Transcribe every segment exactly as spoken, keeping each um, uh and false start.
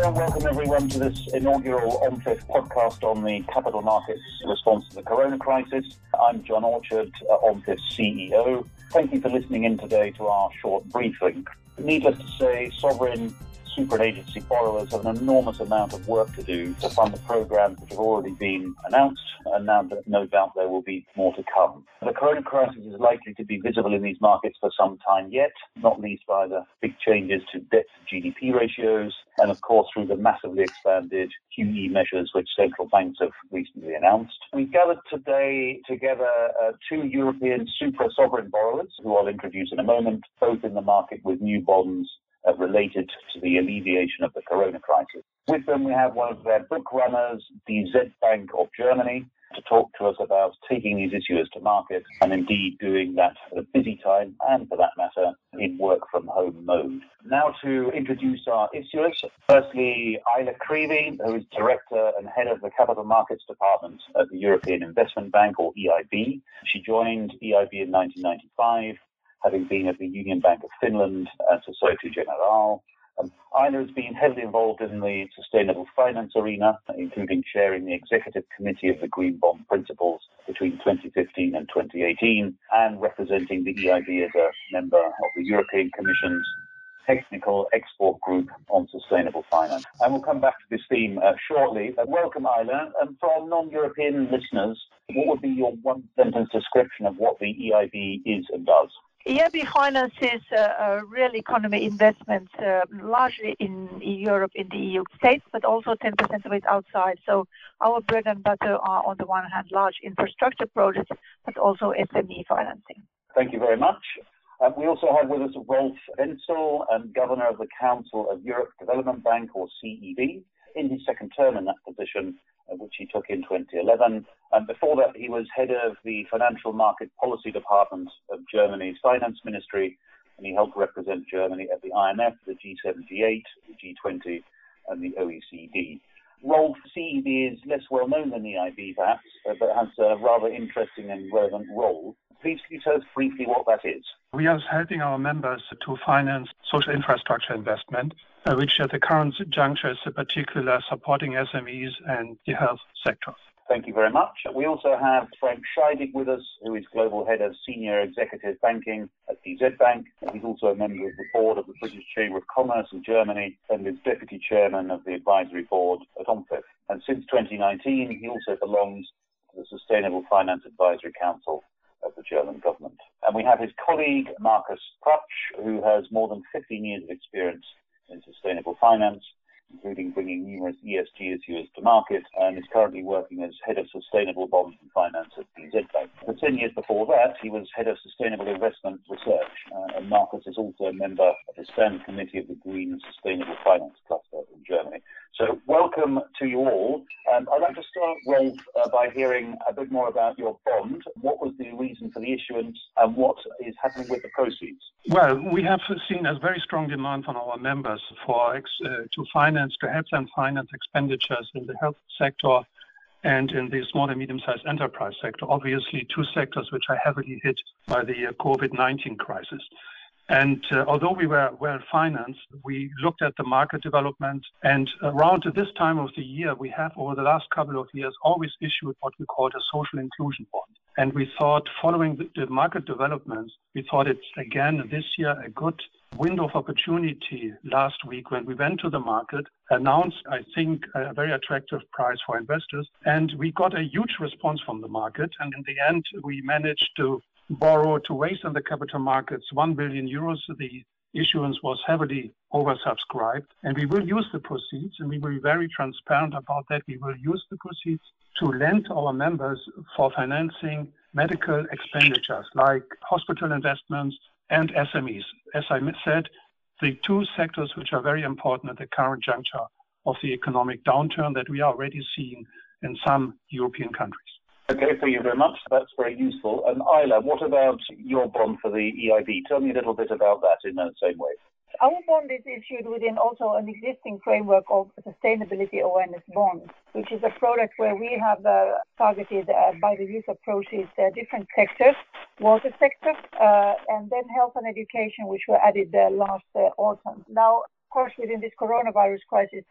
Hello and welcome everyone to this inaugural O M F I F podcast on the capital markets response to the corona crisis. I'm John Orchard, uh, O M F I F C E O. Thank you for listening in today to our short briefing. Needless to say, sovereign super agency borrowers have an enormous amount of work to do to fund the programs which have already been announced, and now no doubt there will be more to come. The corona crisis is likely to be visible in these markets for some time yet, not least by the big changes to debt to G D P ratios, and of course through the massively expanded Q E measures which central banks have recently announced. We've gathered today together uh, two European super sovereign borrowers, who I'll introduce in a moment, both in the market with new bonds Uh, related to the alleviation of the corona crisis. With them, we have one of their book runners, D Z Bank of Germany, to talk to us about taking these issuers to market and indeed doing that at a busy time and, for that matter, in work-from-home mode. Now to introduce our issuers. Firstly, Ayla Creevy, who is Director and Head of the Capital Markets Department at the European Investment Bank, or E I B. She joined E I B in nineteen ninety-five. Having been at the Union Bank of Finland and Societe Generale. Um, Ayla has been heavily involved in the sustainable finance arena, including chairing the executive committee of the Green Bond Principles between twenty fifteen and twenty eighteen, and representing the E I B as a member of the European Commission's Technical Expert Group on Sustainable Finance. And we'll come back to this theme uh, shortly. Uh, welcome, Ayla. And for our non-European listeners, what would be your one-sentence description of what the E I B is and does? E I B finances uh, uh, real economy investments uh, largely in Europe, in the E U states, but also ten percent of it outside. So our bread and butter are, on the one hand, large infrastructure projects, but also S M E financing. Thank you very much. Uh, we also have with us Rolf Wenzel, um, Governor of the Council of Europe Development Bank, or C E B, in his second term in that position, uh, which he took in twenty eleven. And before that, he was head of the Financial Market Policy Department of Germany's Finance Ministry, and he helped represent Germany at the I M F, the G seventy-eight, the G twenty, and the O E C D. Rolf, C E B is less well known than the E I B, perhaps, uh, but has a rather interesting and relevant role. Please can you tell us briefly what that is? We are helping our members to finance social infrastructure investment, uh, which at the current juncture is in particular supporting S M Es and the health sector. Thank you very much. We also have Frank Scheidig with us, who is Global Head of Senior Executive Banking at D Z Bank. He's also a member of the board of the British Chamber of Commerce in Germany and is Deputy Chairman of the Advisory Board at O M F I F. And since twenty nineteen, he also belongs to the Sustainable Finance Advisory Council of the German government. And we have his colleague, Markus Prutsch, who has more than fifteen years of experience in sustainable finance, including bringing numerous E S G issues to market, and is currently working as Head of Sustainable Bonds and Finance at D Z Bank. For ten years before that, he was Head of Sustainable Investment Research, uh, and Marcus is also a member of the Standing Committee of the Green and Sustainable Finance Cluster in Germany. So welcome to you all. Um, I'd like to start, Rolf, uh, by hearing a bit more about your bond. What was the reason for the issuance, and what is happening with the proceeds? Well, we have seen a very strong demand from our members for uh, to finance, to help them finance expenditures in the health sector and in the small and medium-sized enterprise sector, obviously two sectors which are heavily hit by the uh, COVID nineteen crisis. And uh, although we were well financed, we looked at the market development, and around this time of the year, we have over the last couple of years always issued what we call a social inclusion bond. And we thought, following the, the market developments, we thought it's again this year a good window of opportunity last week when we went to the market, announced, I think, a very attractive price for investors. And we got a huge response from the market. And in the end, we managed to borrow, to raise in the capital markets one billion euros. The issuance was heavily oversubscribed, and we will use the proceeds, and we will be very transparent about that. We will use the proceeds to lend our members for financing medical expenditures like hospital investments and S M Es. As I said, the two sectors which are very important at the current juncture of the economic downturn that we are already seeing in some European countries. Okay, thank you very much. That's very useful. And Ayla, what about your bond for the E I B? Tell me a little bit about that in the same way. Our bond is issued within also an existing framework of sustainability awareness bonds, which is a product where we have uh, targeted uh, by the use of proceeds uh, different sectors, water sector, uh, and then health and education, which were added uh, last uh, autumn. Now, of course, within this coronavirus crisis,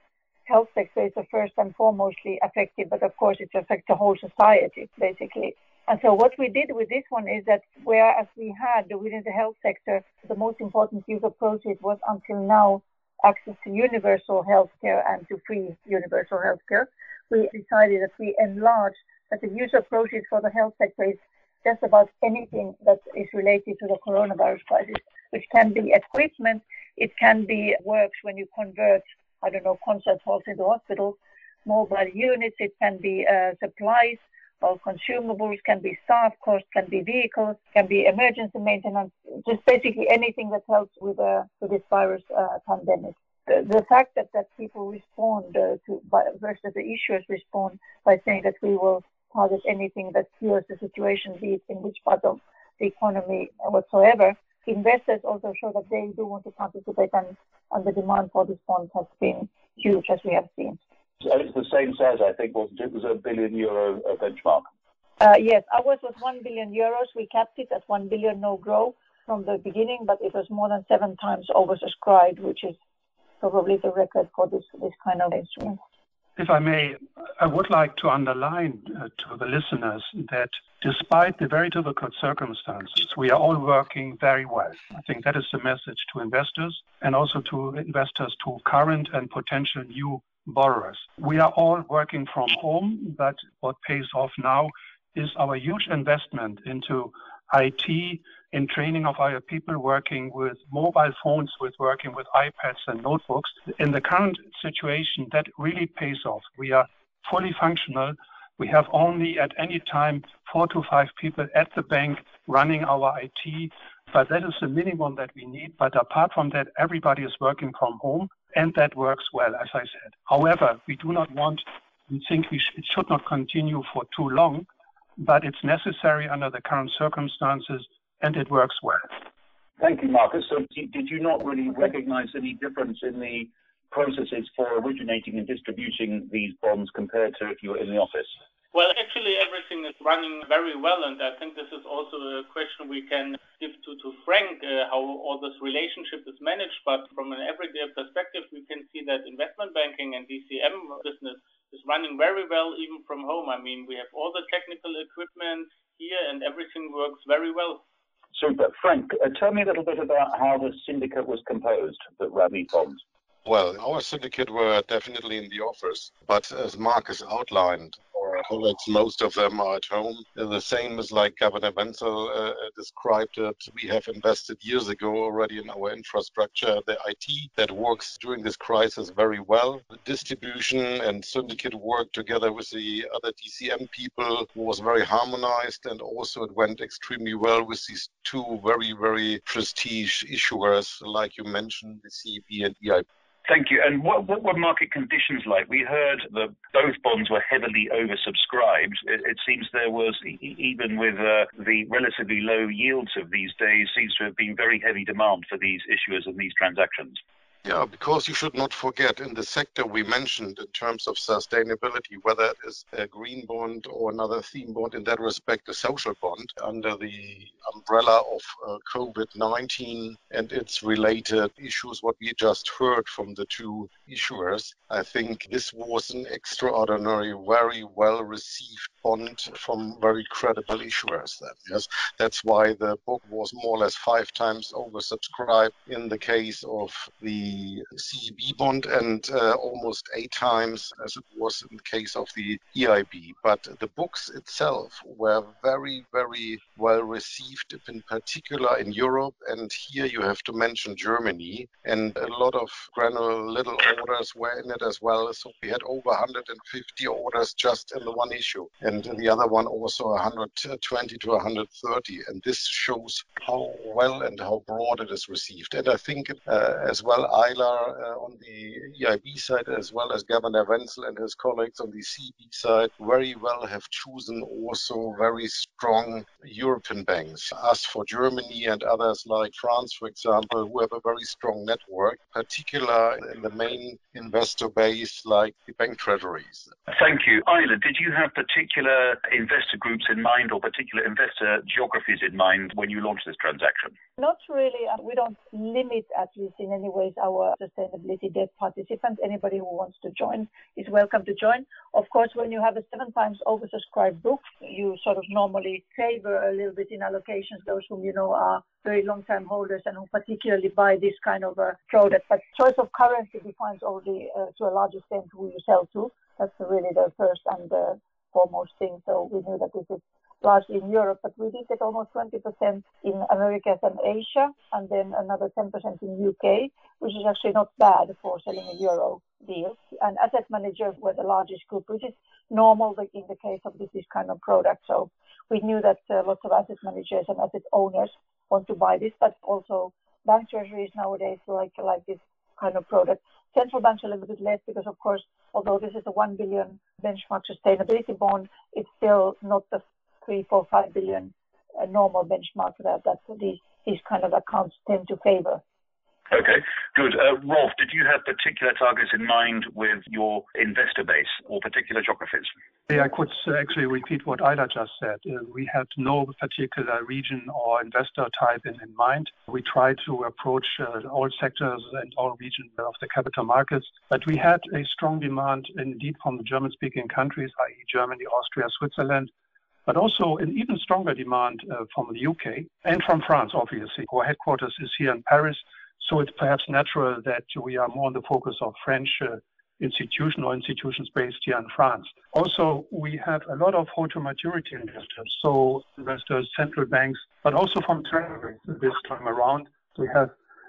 health sector is the first and foremostly affected, but of course it affects the whole society, basically. And so what we did with this one is that whereas we had within the health sector, the most important use of proceeds was until now access to universal healthcare and to free universal healthcare, we decided that we enlarge that the use of proceeds for the health sector is just about anything that is related to the coronavirus crisis, which can be equipment, it can be works when you convert, I don't know, concert halls into hospitals, mobile units, it can be uh, supplies or consumables, can be staff costs, can be vehicles, can be emergency maintenance, just basically anything that helps with, uh, with this virus uh, pandemic. The, the fact that, that people respond uh, to, by, versus the issuers respond by saying that we will target anything that cures the situation, be it in which part of the economy whatsoever. Investors also show that they do want to participate, and, and the demand for this bond has been huge, as we have seen. And it's the same size, I think, wasn't it? It was a billion euro uh, benchmark. Uh, yes, ours was one billion euros. We capped it at one billion no grow from the beginning, but it was more than seven times oversubscribed, which is probably the record for this, this kind of instrument. If I may, I would like to underline uh, to the listeners that despite the very difficult circumstances, we are all working very well. I think that is the message to investors and also to investors, to current and potential new borrowers. We are all working from home, but what pays off now is our huge investment into I T, in training of our people working with mobile phones, with working with iPads and notebooks. In the current situation, that really pays off. We are fully functional. We have only at any time four to five people at the bank running our I T, but that is the minimum that we need. But apart from that, everybody is working from home, and that works well, as I said. However, we do not want, we think we sh- it should not continue for too long, but it's necessary under the current circumstances, and it works well. Thank you, Marcus. So did you not really recognize any difference in the processes for originating and distributing these bonds compared to if you were in the office? Well, actually, everything is running very well, and I think this is also a question we can give to, to Frank, uh, how all this relationship is managed. But from an everyday perspective, we can see that investment banking and D C M business is running very well, even from home. I mean, we have all the technical equipment here, and everything works very well. Super. Frank, uh, tell me a little bit about how the syndicate was composed that ran these bonds. Well, our syndicate were definitely in the office, but as Marcus outlined, our colleagues, most of them are at home. The same as like Governor Wenzel uh, described it. We have invested years ago already in our infrastructure, the I T that works during this crisis very well. The distribution and syndicate work together with the other D C M people was very harmonized, and also it went extremely well with these two very, very prestige issuers, like you mentioned, the C E B and E I B. Thank you. And what, what were market conditions like? We heard that both bonds were heavily oversubscribed. It, it seems there was, e- even with uh, the relatively low yields of these days, seems to have been very heavy demand for these issuers and these transactions. Yeah, because you should not forget, in the sector we mentioned in terms of sustainability, whether it is a green bond or another theme bond, in that respect, a social bond under the umbrella of uh, COVID nineteen and its related issues, what we just heard from the two issuers, I think this was an extraordinary, very well received bond from very credible issuers. Then, yes, that's why the book was more or less five times oversubscribed in the case of the C E B bond, and uh, almost eight times as it was in the case of the E I B. But the books itself were very, very well received, in particular in Europe, and here you have to mention Germany, and a lot of granular little orders were in it as well. So we had over one hundred fifty orders just in the one issue, and the other one also one hundred twenty to one hundred thirty, and this shows how well and how broad it is received. And I think uh, as well Eiler uh, on the E I B side, as well as Governor Wenzel and his colleagues on the C E B side, very well have chosen also very strong European banks. Us for Germany and others like France, for example, who have a very strong network, particularly in the main investor base like the bank treasuries. Thank you. Eiler, did you have particular particular investor groups in mind or particular investor geographies in mind when you launched this transaction? Not really. We don't limit, at least in any ways, our sustainability debt participants. Anybody who wants to join is welcome to join. Of course, when you have a seven times oversubscribed book, you sort of normally favor a little bit in allocations those whom you know are very long-term holders and who particularly buy this kind of a product. But choice of currency defines only uh, to a large extent who you sell to. That's really the first and the foremost thing. So we knew that this is largely in Europe, but we did get almost twenty percent in Americas and Asia, and then another ten percent in U K, which is actually not bad for selling a euro deal. And asset managers were the largest group, which is normal in the case of this, this kind of product. So we knew that uh, lots of asset managers and asset owners want to buy this, but also bank treasuries nowadays like like this kind of product. Central banks a little bit less because, of course, although this is a one billion benchmark sustainability bond, it's still not the three, four, five billion uh, normal benchmark that, that these, these kind of accounts tend to favor. Okay, good. Uh, Rolf, did you have particular targets in mind with your investor base or particular geographies? Yeah, I could uh, actually repeat what Ayla just said. Uh, we had no particular region or investor type in, in mind. We tried to approach uh, all sectors and all regions of the capital markets, but we had a strong demand indeed from the German-speaking countries, that is. Germany, Austria, Switzerland, but also an even stronger demand uh, from the U K and from France, obviously. Our headquarters is here in Paris. So it's perhaps natural that we are more on the focus of French uh, institutional institutions based here in France. Also, we have a lot of hold-to-maturity investors, so investors, central banks, but also from treasuries this time around. We have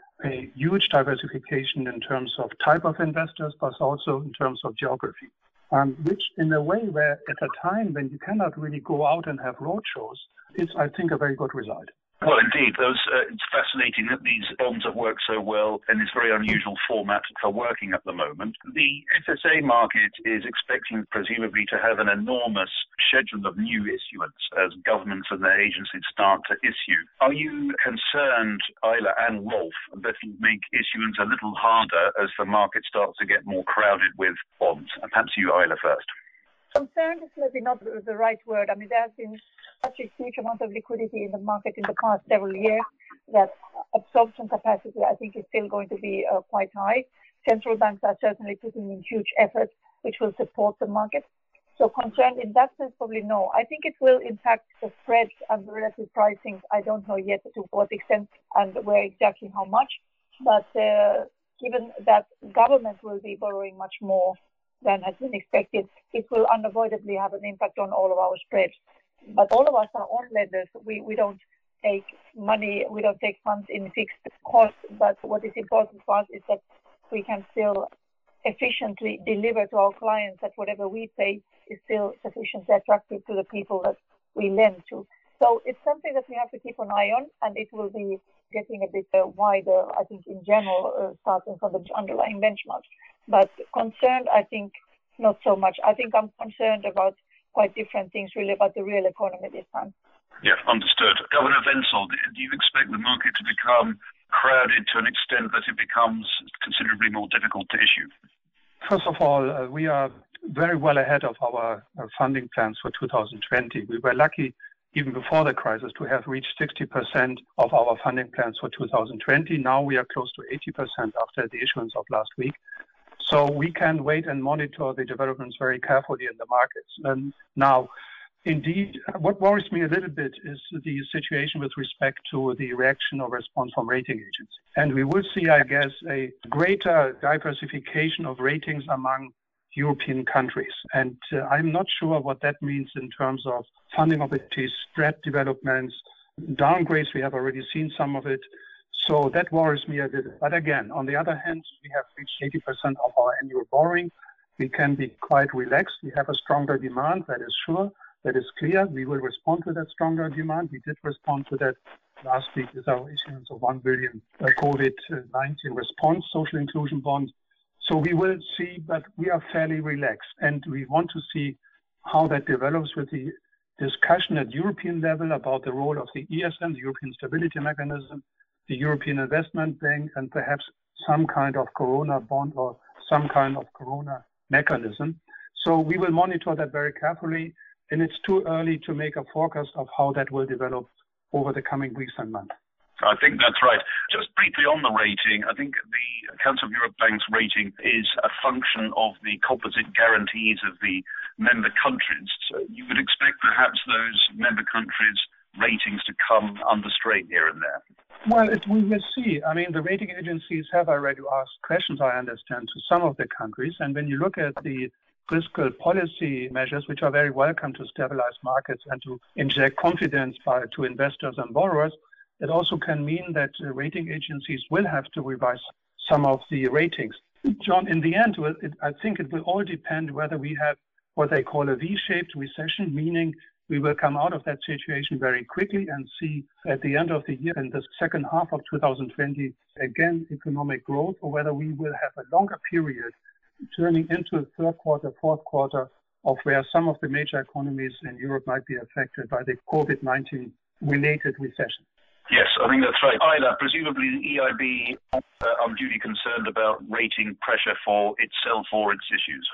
a huge diversification in terms of type of investors, but also in terms of geography, um, which in a way where at a time when you cannot really go out and have roadshows, is, I think, a very good result. Well, indeed. Those, uh, it's fascinating that these bonds have worked so well in this very unusual format for working at the moment. The F S A market is expecting, presumably, to have an enormous schedule of new issuance as governments and their agencies start to issue. Are you concerned, Ayla and Rolf, that you make issuance a little harder as the market starts to get more crowded with bonds? And perhaps you, Ayla, first. Concerned is maybe not the right word. I mean, there has been such a huge amount of liquidity in the market in the past several years that absorption capacity, I think, is still going to be uh, quite high. Central banks are certainly putting in huge efforts, which will support the market. So concerned in that sense, probably no. I think it will impact the spreads and the relative pricing. I don't know yet to what extent and where exactly how much. But uh, given that government will be borrowing much more than has been expected, it will unavoidably have an impact on all of our spreads. But all of us are on lenders. We, we don't take money, we don't take funds in fixed costs. But what is important for us is that we can still efficiently deliver to our clients that whatever we pay is still sufficiently attractive to the people that we lend to. So it's something that we have to keep an eye on, and it will be getting a bit uh, wider, I think, in general, uh, starting from the underlying benchmarks. But concerned, I think, not so much. I think I'm concerned about quite different things, really, about the real economy this time. Yeah, understood. Governor Wenzel, do you expect the market to become crowded to an extent that it becomes considerably more difficult to issue? First of all, uh, we are very well ahead of our uh, funding plans for two thousand twenty. We were lucky, even before the crisis, to have reached sixty percent of our funding plans for two thousand twenty. Now we are close to eighty percent after the issuance of last week. So we can wait and monitor the developments very carefully in the markets. And now, indeed, what worries me a little bit is the situation with respect to the reaction or response from rating agencies. And we will see, I guess, a greater diversification of ratings among European countries. And uh, I'm not sure what that means in terms of funding opportunities, spread developments, downgrades. We have already seen some of it. So that worries me a little. But again, on the other hand, we have reached eighty percent of our annual borrowing. We can be quite relaxed. We have a stronger demand, that is sure. That is clear. We will respond to that stronger demand. We did respond to that last week with our issuance of one billion uh, COVID nineteen response social inclusion bond. So we will see, but we are fairly relaxed. And we want to see how that develops with the discussion at European level about the role of the E S M, the European Stability Mechanism, the European Investment Bank, and perhaps some kind of corona bond or some kind of corona mechanism. So we will monitor that very carefully. and it's too early to make a forecast of how that will develop over the coming weeks and months. I think that's right. Just briefly on the rating, I think the Council of Europe Bank's rating is a function of the composite guarantees of the member countries. So you would expect perhaps those member countries' ratings to come under strain here and there. Well, it, we will see. I mean, the rating agencies have already asked questions, I understand, to some of the countries. And when you look at the fiscal policy measures, which are very welcome to stabilize markets and to inject confidence by, to investors and borrowers, it also can mean that uh, rating agencies will have to revise some of the ratings. John, in the end, well, it, I think it will all depend whether we have what they call a V-shaped recession, meaning we will come out of that situation very quickly and see at the end of the year, in the second half of two thousand twenty, again, economic growth, or whether we will have a longer period turning into a third quarter, fourth quarter of where some of the major economies in Europe might be affected by the COVID nineteen related recession. Yes, I think that's right. Ayla, presumably the E I B uh, unduly concerned about rating pressure for itself or its issues.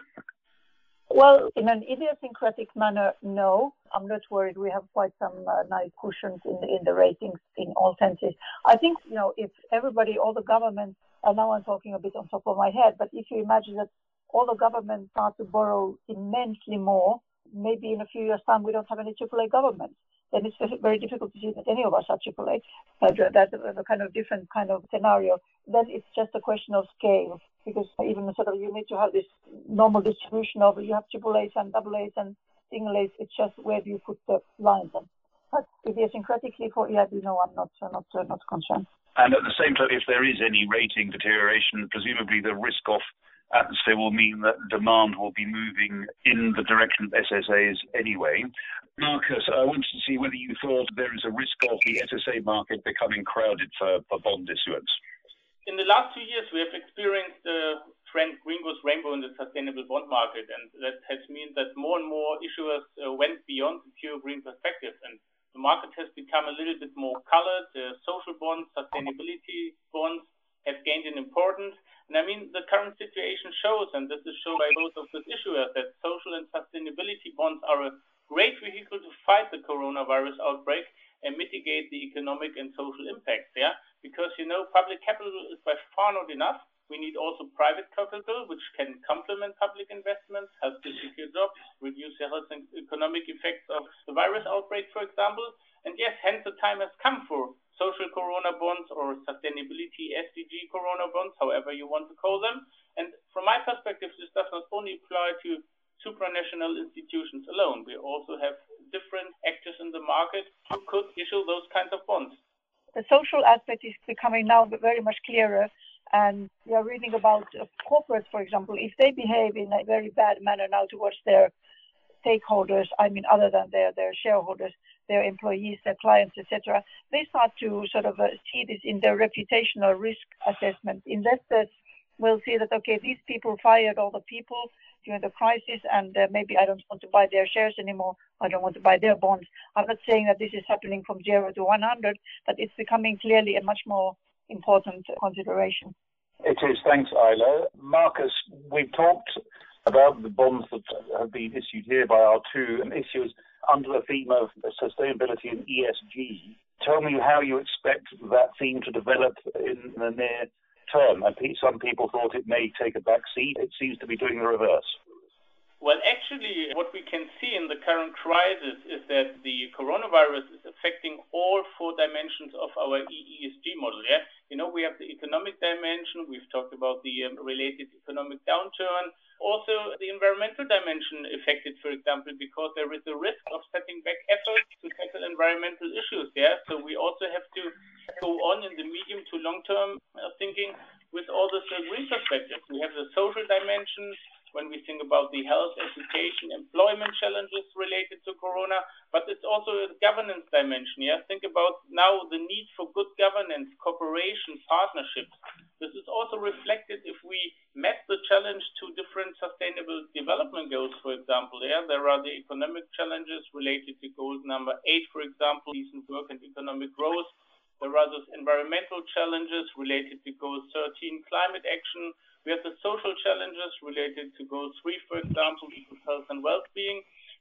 Well, in an idiosyncratic manner, no. I'm not worried. We have quite some uh, nice cushions in the, in the ratings in all senses. I think, you know, if everybody, all the governments, and now I'm talking a bit on top of my head, but if you imagine that all the governments start to borrow immensely more, maybe in a few years' time we don't have any triple A governments. Then it's very difficult to see that any of us are triple A. But that's a kind of different kind of scenario. Then it's just a question of scale, because even sort of you need to have this normal distribution of you have triple A's and double A's and single A's. It's just where do you put the lines on. But idiosyncratically for E I B, no, I'm not not uh, not concerned. And at the same time, if there is any rating deterioration, presumably the risk-off atmosphere will mean that demand will be moving in the direction of S S As anyway. Marcus, I wanted to see whether you thought there is a risk of the S S A market becoming crowded for, for bond issuance. In the last two years, we have experienced the trend green goes rainbow in the sustainable bond market, and that has meant that more and more issuers uh, went beyond the pure green perspective, and the market has become a little bit more colored. Uh, social bonds, sustainability bonds have gained in importance. And I mean, the current situation shows, and this is shown by both of those issuers, that social and sustainability bonds are a great vehicle to fight the coronavirus outbreak and mitigate the economic and social impacts, yeah? Because, you know, public capital is by far not enough. We need also private capital, which can complement public investments, help to secure jobs, reduce the health and economic effects of the virus outbreak, for example. And yes, hence the time has come for social corona bonds or sustainability S D G corona bonds, however you want to call them. And from my perspective, this does not only apply to supranational institutions alone. We also have different actors in the market who could issue those kinds of bonds. The social aspect is becoming now very much clearer. And we are reading about uh, corporates, for example, if they behave in a very bad manner now towards their stakeholders, I mean, other than their, their shareholders, their employees, their clients, et cetera, they start to sort of uh, see this in their reputational risk assessment. Investors will see that, okay, these people fired all the people during the crisis, and uh, maybe I don't want to buy their shares anymore. I don't want to buy their bonds. I'm not saying that this is happening from zero to one hundred, but it's becoming clearly a much more important consideration. It is. Thanks, Ayla. Marcus, we've talked about the bonds that have been issued here by our two issuers under the theme of sustainability and E S G. Tell me how you expect that theme to develop in the near term. And some people thought it may take a back seat. It seems to be doing the reverse. Well, actually, what we can see in the current crisis is that the coronavirus is affecting all four dimensions of our E S G model. Yeah, you know, we have the economic dimension. We've talked about the um, related economic downturn. Also, the environmental dimension affected, for example, because there is a risk of setting back efforts to tackle environmental issues. Yeah, so we also have to go on in the medium to long-term uh, thinking with all this uh, green perspective. We have the social dimension when we think about the health, education, employment challenges related to corona, but it's also a governance dimension. Yeah, think about now the need for good governance, cooperation, partnerships. This is also reflected if we map the challenge to different sustainable development goals, for example. Yeah, there are the economic challenges related to goal number eight, for example, decent work and economic growth. There are those environmental challenges related to goal thirteen, climate action. We have the social challenges related to goal three, for example, health and well-being.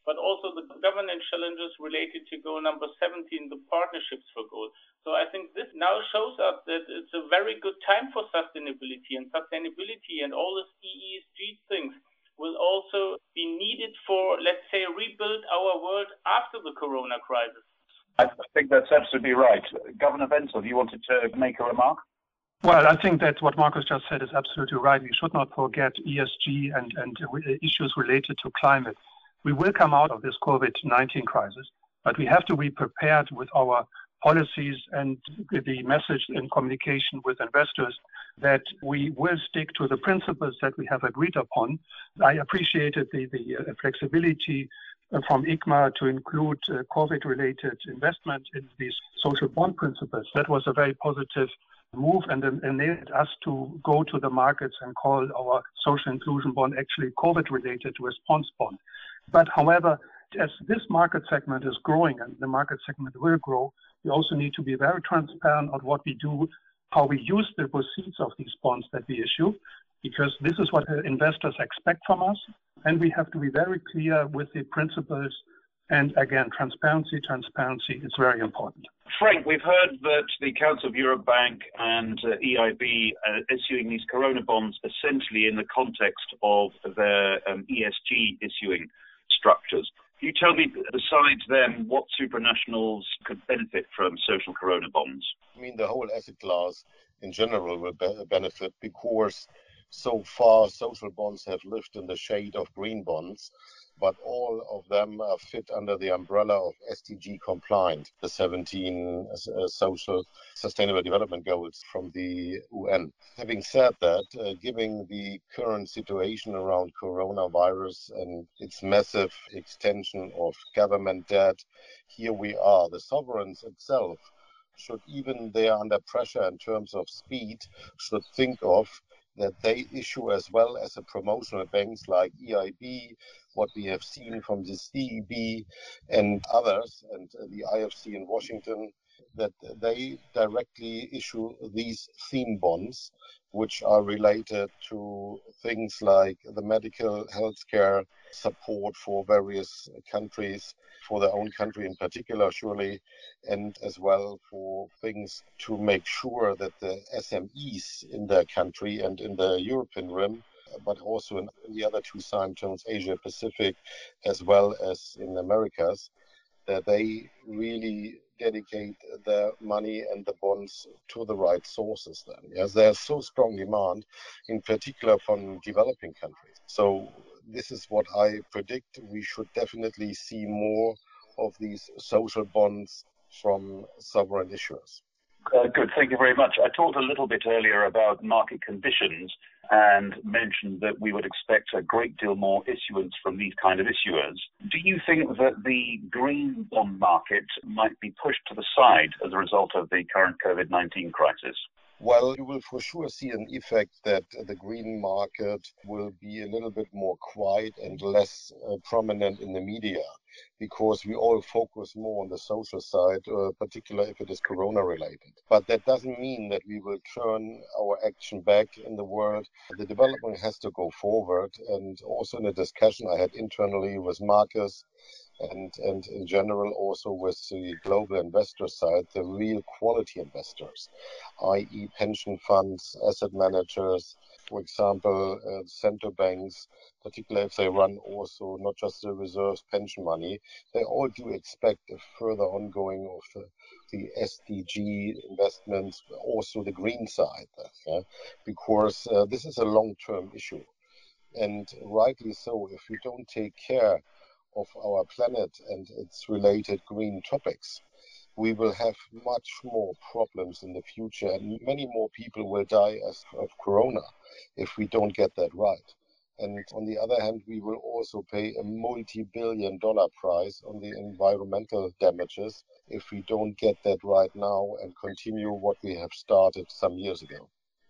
but also the governance challenges related to goal number seventeen, the partnerships for gold. So I think this now shows us that it's a very good time for sustainability, and sustainability and all these E S G things will also be needed for, let's say, rebuild our world after the corona crisis. I think that's absolutely right. Governor Wenzel, you wanted to make a remark? Well, I think that what Markus just said is absolutely right. We should not forget E S G and, and issues related to climate. We will come out of this COVID nineteen crisis, but we have to be prepared with our policies and the message and communication with investors that we will stick to the principles that we have agreed upon. I appreciated the, the uh, flexibility from I C M A to include uh, COVID-related investment in these social bond principles. That was a very positive move and enabled us to go to the markets and call our social inclusion bond actually COVID-related response bond. But however, as this market segment is growing and the market segment will grow, we also need to be very transparent on what we do, how we use the proceeds of these bonds that we issue, because this is what investors expect from us. And we have to be very clear with the principles. And again, transparency, transparency is very important. Frank, we've heard that the Council of Europe Bank and uh, E I B are issuing these Corona bonds essentially in the context of their um, E S G issuing structures. Can you tell me, besides them, what supranationals could benefit from social Corona bonds? I mean, the whole asset class in general will be- benefit because so far social bonds have lived in the shade of green bonds, but all of them are fit under the umbrella of S D G compliant, the seventeen uh, social sustainable development goals from the U N. Having said that, uh, given the current situation around coronavirus and its massive extension of government debt, here we are. The sovereigns itself should, even they are under pressure in terms of speed, should think of that they issue as well as a promotional banks like E I B, what we have seen from the C E B and others, and the I F C in Washington, that they directly issue these theme bonds, which are related to things like the medical healthcare support for various countries, for their own country in particular, surely, and as well for things to make sure that the S M Es in their country and in the European Rim, but also in the other two time zones, Asia Pacific, as well as in Americas, that they really dedicate their money and the bonds to the right sources then. Yes, there's so strong demand, in particular from developing countries. So this is what I predict. We should definitely see more of these social bonds from sovereign issuers. Uh, good, thank you very much. I talked a little bit earlier about market conditions and mentioned that we would expect a great deal more issuance from these kind of issuers. Do you think that the green bond market might be pushed to the side as a result of the current COVID nineteen crisis? Well, you will for sure see an effect that the green market will be a little bit more quiet and less uh, prominent in the media, because we all focus more on the social side, uh, particularly if it is corona related. But that doesn't mean that we will turn our action back in the world. The development has to go forward, and also in a discussion I had internally with Markus, and, and in general also with the global investor side, the real quality investors, that is pension funds, asset managers, for example, uh, central banks, particularly if they run also not just the reserves pension money, they all do expect a further ongoing of uh, the S D G investments, also the green side, yeah? Because uh, this is a long-term issue. And rightly so, if we don't take care of our planet and its related green topics, we will have much more problems in the future, and many more people will die as of corona if we don't get that right. And on the other hand, we will also pay a multi-billion dollar price on the environmental damages if we don't get that right now and continue what we have started some years ago.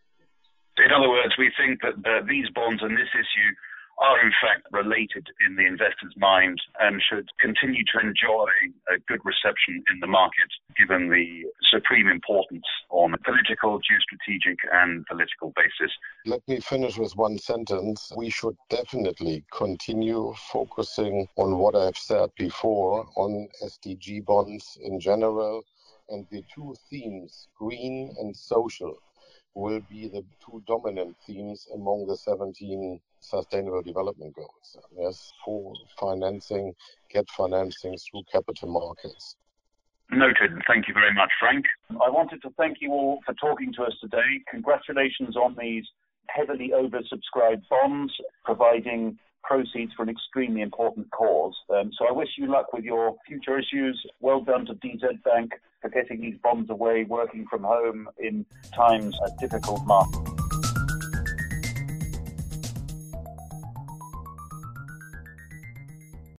In other words, we think that uh, these bonds and this issue are in fact related in the investor's mind and should continue to enjoy a good reception in the market, given the supreme importance on a political, geostrategic and political basis. Let me finish with one sentence. We should definitely continue focusing on what I've said before, on S D G bonds in general, and the two themes, green and social, will be the two dominant themes among the seventeen Sustainable Development Goals. Yes, for financing, get financing through capital markets. Noted. Thank you very much, Frank. I wanted to thank you all for talking to us today. Congratulations on these heavily oversubscribed bonds, providing proceeds for an extremely important cause. Um, so I wish you luck with your future issues. Well done to D Z Bank for getting these bonds away, working from home in times of difficult markets.